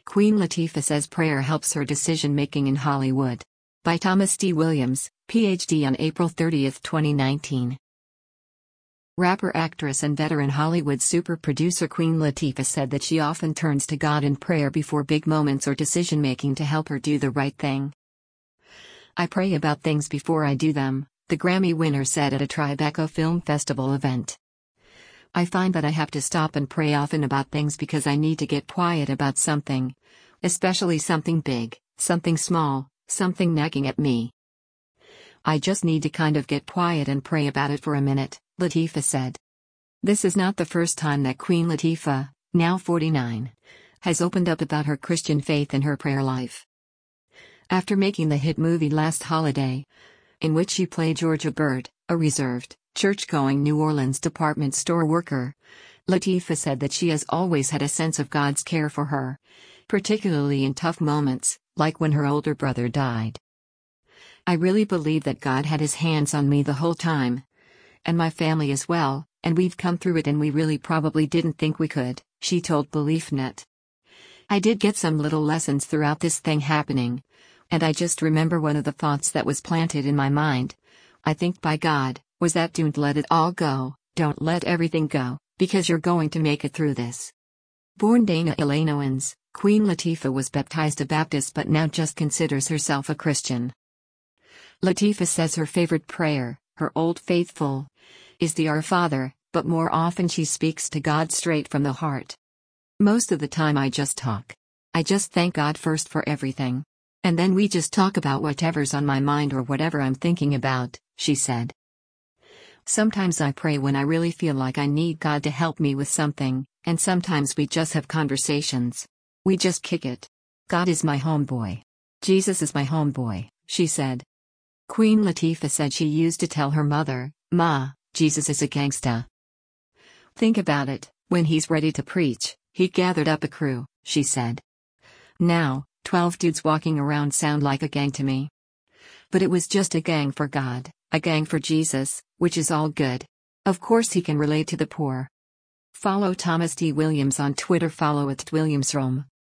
Queen Latifah says prayer helps her decision-making in Hollywood. By Thomas D. Williams, Ph.D. on April 30, 2019. Rapper, actress and veteran Hollywood super producer Queen Latifah said that she often turns to God in prayer before big moments or decision-making to help her do the right thing. "I pray about things before I do them," the Grammy winner said at a Tribeca Film Festival event. "I find that I have to stop and pray often about things because I need to get quiet about something. Especially something big, something small, something nagging at me. I just need to kind of get quiet and pray about it for a minute," Latifah said. This is not the first time that Queen Latifah, now 49, has opened up about her Christian faith and her prayer life. After making the hit movie Last Holiday, in which she played Georgia Bird, a reserved, church-going New Orleans department store worker, Latifah said that she has always had a sense of God's care for her, particularly in tough moments, like when her older brother died. "I really believe that God had his hands on me the whole time. And my family as well, and we've come through it and we really probably didn't think we could," she told BeliefNet. "I did get some little lessons throughout this thing happening. And I just remember one of the thoughts that was planted in my mind, I think by God, was that don't let it all go, don't let everything go, because you're going to make it through this." Born Dana Illinois, Queen Latifah was baptized a Baptist but now just considers herself a Christian. Latifah says her favorite prayer, her Old Faithful, is the Our Father, but more often she speaks to God straight from the heart. "Most of the time I just talk. I just thank God first for everything. And then we just talk about whatever's on my mind or whatever I'm thinking about," she said. "Sometimes I pray when I really feel like I need God to help me with something, and sometimes we just have conversations. We just kick it. God is my homeboy. Jesus is my homeboy," she said. Queen Latifah said she used to tell her mother, "Ma, Jesus is a gangsta. Think about it, when he's ready to preach, he gathered up a crew," she said. "Now, 12 dudes walking around sound like a gang to me. But it was just a gang for God, a gang for Jesus, which is all good. Of course he can relate to the poor." Follow Thomas D. Williams on Twitter. Follow @WilliamsRome.